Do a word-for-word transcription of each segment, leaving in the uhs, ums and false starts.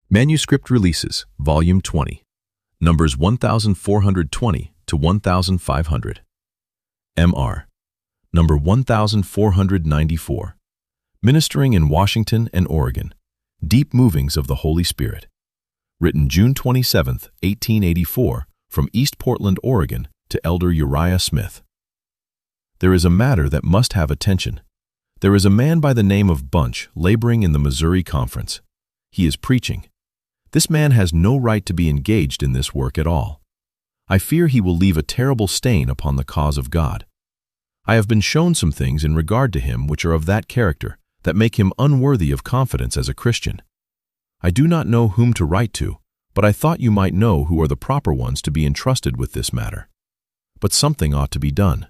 Manuscript Releases, Volume twenty, numbers one thousand four hundred twenty to one thousand five hundred. M R, number one thousand four hundred ninety-four. Ministering in Washington and Oregon, Deep Movings of the Holy Spirit. Written June twenty-seventh, eighteen eighty-four, from East Portland, Oregon, to Elder Uriah Smith. There is a matter that must have attention. There is a man by the name of Bunch laboring in the Missouri Conference. He is preaching. This man has no right to be engaged in this work at all. I fear he will leave a terrible stain upon the cause of God. I have been shown some things in regard to him which are of that character that make him unworthy of confidence as a Christian. I do not know whom to write to, but I thought you might know who are the proper ones to be entrusted with this matter. But something ought to be done.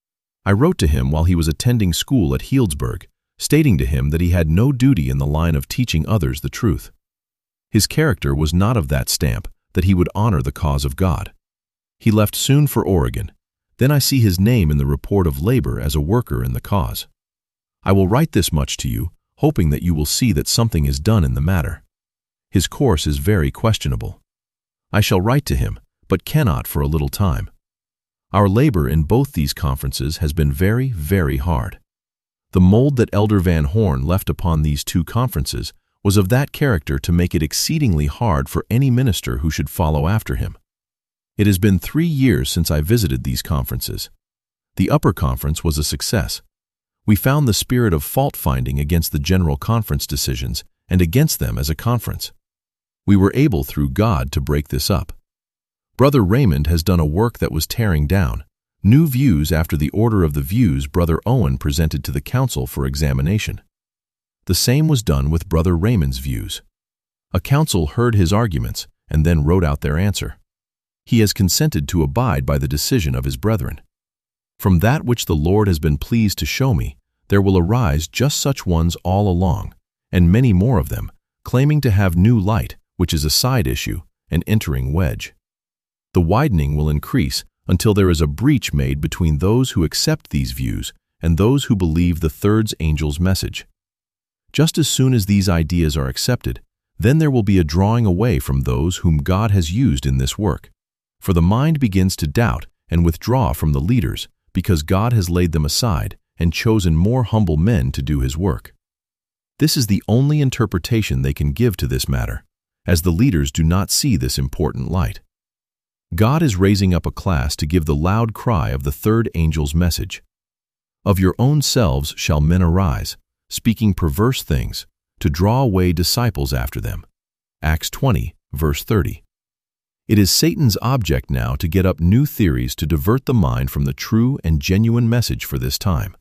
I wrote to him while he was attending school at Healdsburg, stating to him that he had no duty in the line of teaching others the truth. His character was not of that stamp that he would honor the cause of God. He left soon for Oregon. Then I see his name in the report of labor as a worker in the cause. I will write this much to you, hoping that you will see that something is done in the matter. His course is very questionable. I shall write to him, but cannot for a little time. Our labor in both these conferences has been very, very hard. The mold that Elder Van Horn left upon these two conferences was of that character to make it exceedingly hard for any minister who should follow after him. It has been three years since I visited these conferences. The upper conference was a success. We found the spirit of fault-finding against the General Conference decisions and against them as a conference. We were able through God to break this up. Brother Raymond has done a work that was tearing down, new views after the order of the views Brother Owen presented to the council for examination. The same was done with Brother Raymond's views. A council heard his arguments and then wrote out their answer. He has consented to abide by the decision of his brethren. From that which the Lord has been pleased to show me, there will arise just such ones all along, and many more of them, claiming to have new light, which is a side issue, an entering wedge. The widening will increase until there is a breach made between those who accept these views and those who believe the third angel's message. Just as soon as these ideas are accepted, then there will be a drawing away from those whom God has used in this work. For the mind begins to doubt and withdraw from the leaders because God has laid them aside and chosen more humble men to do his work. This is the only interpretation they can give to this matter, as the leaders do not see this important light. God is raising up a class to give the loud cry of the third angel's message. Of your own selves shall men arise, speaking perverse things, to draw away disciples after them. Acts twenty, verse thirty. It is Satan's object now to get up new theories to divert the mind from the true and genuine message for this time.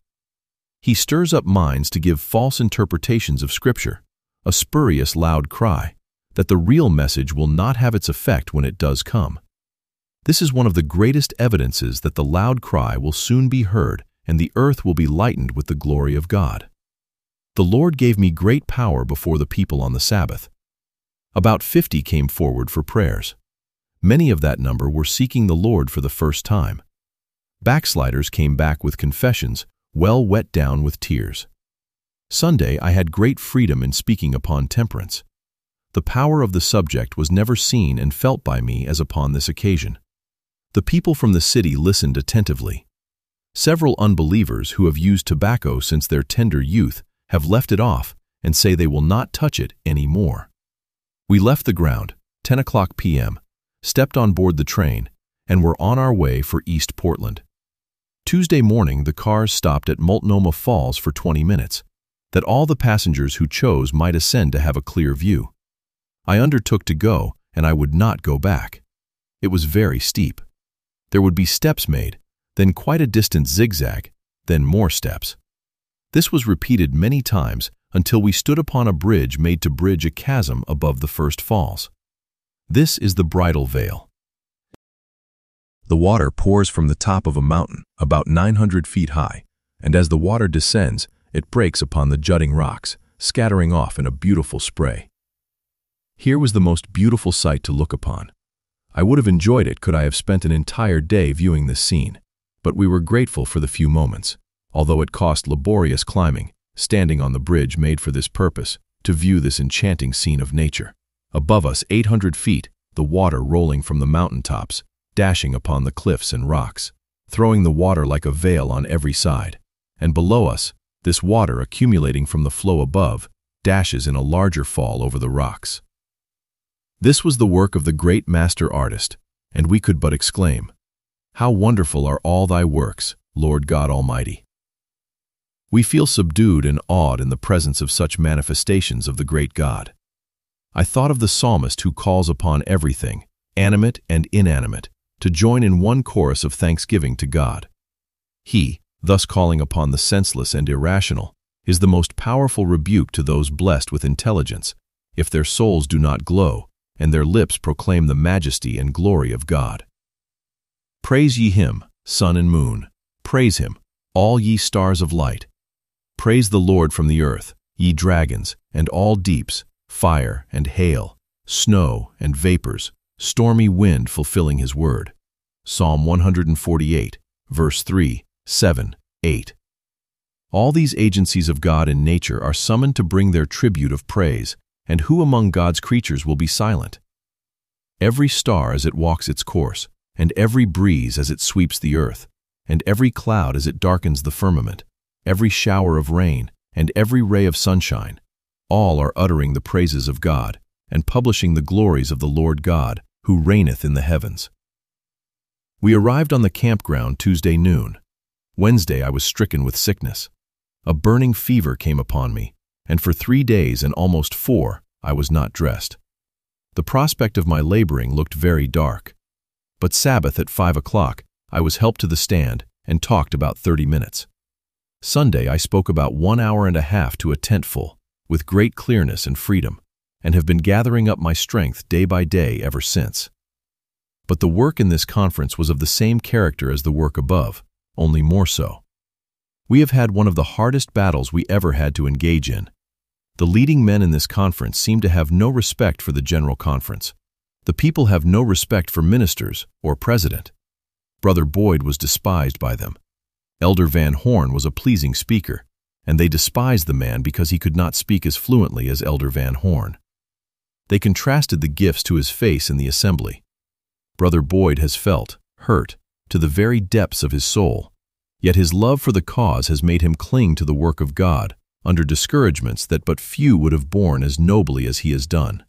He stirs up minds to give false interpretations of Scripture, a spurious loud cry, that the real message will not have its effect when it does come. This is one of the greatest evidences that the loud cry will soon be heard and the earth will be lightened with the glory of God. The Lord gave me great power before the people on the Sabbath. About fifty came forward for prayers. Many of that number were seeking the Lord for the first time. Backsliders came back with confessions, well wet down with tears. Sunday I had great freedom in speaking upon temperance. The power of the subject was never seen and felt by me as upon this occasion. The people from the city listened attentively. Several unbelievers who have used tobacco since their tender youth have left it off and say they will not touch it any more. We left the ground, ten o'clock p m, stepped on board the train, and were on our way for East Portland. Tuesday morning the cars stopped at Multnomah Falls for twenty minutes, that all the passengers who chose might ascend to have a clear view. I undertook to go, and I would not go back. It was very steep. There would be steps made, then quite a distant zigzag, then more steps. This was repeated many times until we stood upon a bridge made to bridge a chasm above the first falls. This is the Bridal Veil. The water pours from the top of a mountain about nine hundred feet high, and as the water descends, it breaks upon the jutting rocks, scattering off in a beautiful spray. Here was the most beautiful sight to look upon. I would have enjoyed it could I have spent an entire day viewing this scene, but we were grateful for the few moments, although it cost laborious climbing, standing on the bridge made for this purpose, to view this enchanting scene of nature. Above us, eight hundred feet, the water rolling from the mountaintops, dashing upon the cliffs and rocks, throwing the water like a veil on every side. And below us, this water accumulating from the flow above, dashes in a larger fall over the rocks. This was the work of the great master artist, and we could but exclaim, "How wonderful are all thy works, Lord God Almighty!" We feel subdued and awed in the presence of such manifestations of the great God. I thought of the psalmist who calls upon everything, animate and inanimate, to join in one chorus of thanksgiving to God. He, thus calling upon the senseless and irrational, is the most powerful rebuke to those blessed with intelligence, if their souls do not glow, and their lips proclaim the majesty and glory of God. Praise ye him, sun and moon. Praise him, all ye stars of light. Praise the Lord from the earth, ye dragons, and all deeps, fire and hail, snow and vapors, stormy wind fulfilling his word. Psalm one hundred forty-eight, verse three, seven, eight. All these agencies of God in nature are summoned to bring their tribute of praise, and who among God's creatures will be silent? Every star as it walks its course, and every breeze as it sweeps the earth, and every cloud as it darkens the firmament, every shower of rain, and every ray of sunshine, all are uttering the praises of God, and publishing the glories of the Lord God, who reigneth in the heavens. We arrived on the campground Tuesday noon. Wednesday I was stricken with sickness. A burning fever came upon me, and for three days and almost four I was not dressed. The prospect of my laboring looked very dark. But Sabbath at five o'clock I was helped to the stand and talked about thirty minutes. Sunday I spoke about one hour and a half to a tent full, with great clearness and freedom, and have been gathering up my strength day by day ever since. But the work in this conference was of the same character as the work above, only more so. We have had one of the hardest battles we ever had to engage in. The leading men in this conference seem to have no respect for the General Conference. The people have no respect for ministers or president. Brother Boyd was despised by them. Elder Van Horn was a pleasing speaker, and they despised the man because he could not speak as fluently as Elder Van Horn. They contrasted the gifts to his face in the assembly. Brother Boyd has felt, hurt, to the very depths of his soul, yet his love for the cause has made him cling to the work of God under discouragements that but few would have borne as nobly as he has done.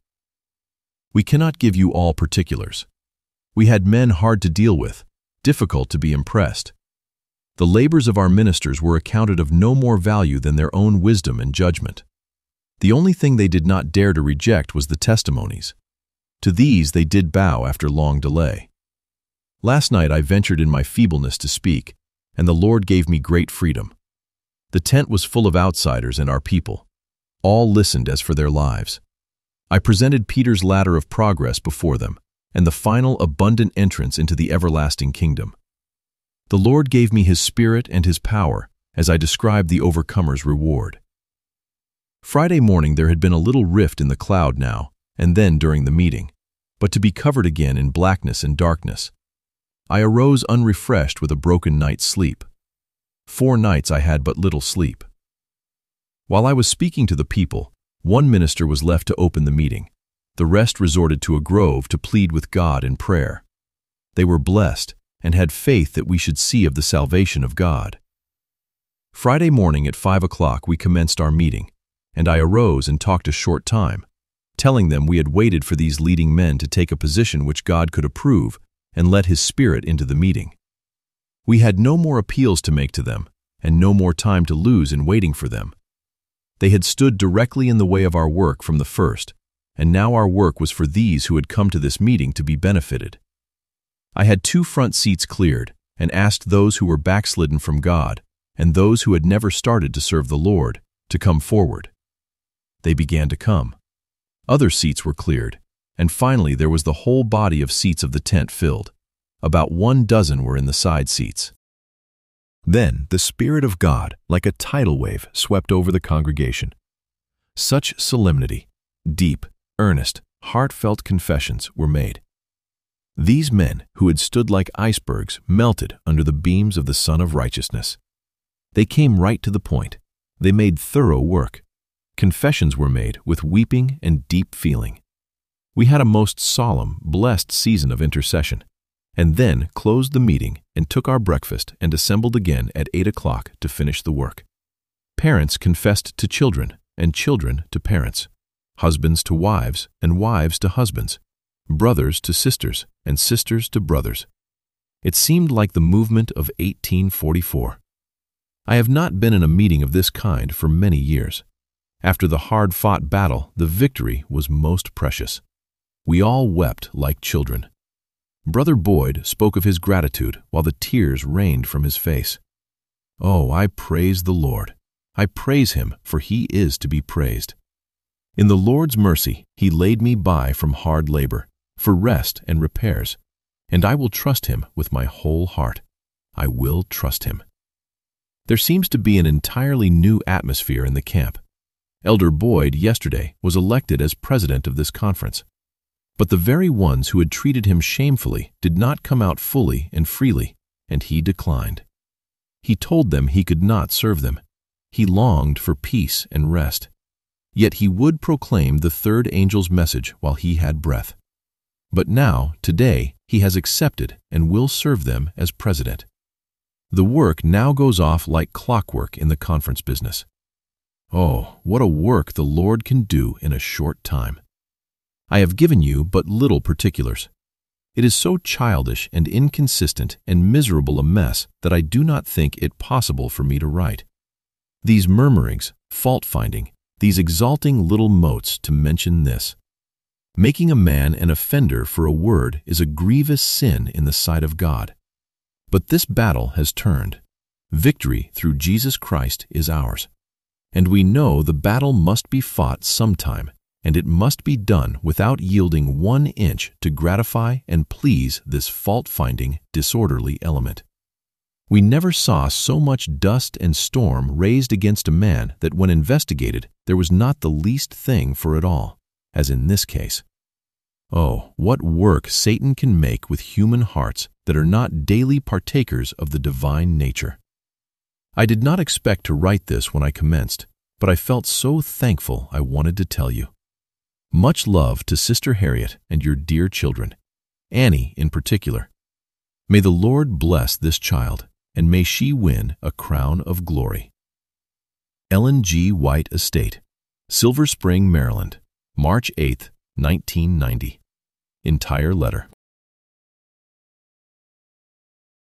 We cannot give you all particulars. We had men hard to deal with, difficult to be impressed. The labors of our ministers were accounted of no more value than their own wisdom and judgment. The only thing they did not dare to reject was the testimonies. To these they did bow after long delay. Last night I ventured in my feebleness to speak, and the Lord gave me great freedom. The tent was full of outsiders and our people. All listened as for their lives. I presented Peter's ladder of progress before them, and the final abundant entrance into the everlasting kingdom. The Lord gave me his Spirit and his power as I described the overcomer's reward. Friday morning there had been a little rift in the cloud now, and then during the meeting, but to be covered again in blackness and darkness. I arose unrefreshed with a broken night's sleep. Four nights I had but little sleep. While I was speaking to the people, one minister was left to open the meeting. The rest resorted to a grove to plead with God in prayer. They were blessed and had faith that we should see of the salvation of God. Friday morning at five o'clock we commenced our meeting, and I arose and talked a short time, telling them we had waited for these leading men to take a position which God could approve and let his Spirit into the meeting. We had no more appeals to make to them, and no more time to lose in waiting for them. They had stood directly in the way of our work from the first, and now our work was for these who had come to this meeting to be benefited. I had two front seats cleared, and asked those who were backslidden from God, and those who had never started to serve the Lord, to come forward. They began to come. Other seats were cleared, and finally there was the whole body of seats of the tent filled. About one dozen were in the side seats. Then the Spirit of God, like a tidal wave, swept over the congregation. Such solemnity, deep, earnest, heartfelt confessions were made. These men, who had stood like icebergs, melted under the beams of the Sun of Righteousness. They came right to the point. They made thorough work. Confessions were made with weeping and deep feeling. We had a most solemn, blessed season of intercession, and then closed the meeting and took our breakfast and assembled again at eight o'clock to finish the work. Parents confessed to children, and children to parents, husbands to wives, and wives to husbands, brothers to sisters, and sisters to brothers. It seemed like the movement of eighteen forty-four. I have not been in a meeting of this kind for many years. After the hard-fought battle, the victory was most precious. We all wept like children. Brother Boyd spoke of his gratitude while the tears rained from his face. Oh, I praise the Lord. I praise him, for he is to be praised. In the Lord's mercy, he laid me by from hard labor, for rest and repairs, and I will trust him with my whole heart. I will trust him. There seems to be an entirely new atmosphere in the camp. Elder Boyd yesterday was elected as president of this conference, but the very ones who had treated him shamefully did not come out fully and freely, and he declined. He told them he could not serve them. He longed for peace and rest. Yet he would proclaim the third angel's message while he had breath. But now, today, he has accepted and will serve them as president. The work now goes off like clockwork in the conference business. Oh, what a work the Lord can do in a short time. I have given you but little particulars. It is so childish and inconsistent and miserable a mess that I do not think it possible for me to write. These murmurings, fault-finding, these exalting little motes to mention this. Making a man an offender for a word is a grievous sin in the sight of God. But this battle has turned. Victory through Jesus Christ is ours. And we know the battle must be fought sometime, and it must be done without yielding one inch to gratify and please this fault-finding, disorderly element. We never saw so much dust and storm raised against a man that when investigated there was not the least thing for it all, as in this case. Oh, what work Satan can make with human hearts that are not daily partakers of the divine nature. I did not expect to write this when I commenced, but I felt so thankful I wanted to tell you. Much love to Sister Harriet and your dear children, Annie in particular. May the Lord bless this child, and may she win a crown of glory. Ellen G. White Estate, Silver Spring, Maryland, March eighth, nineteen ninety. Entire letter.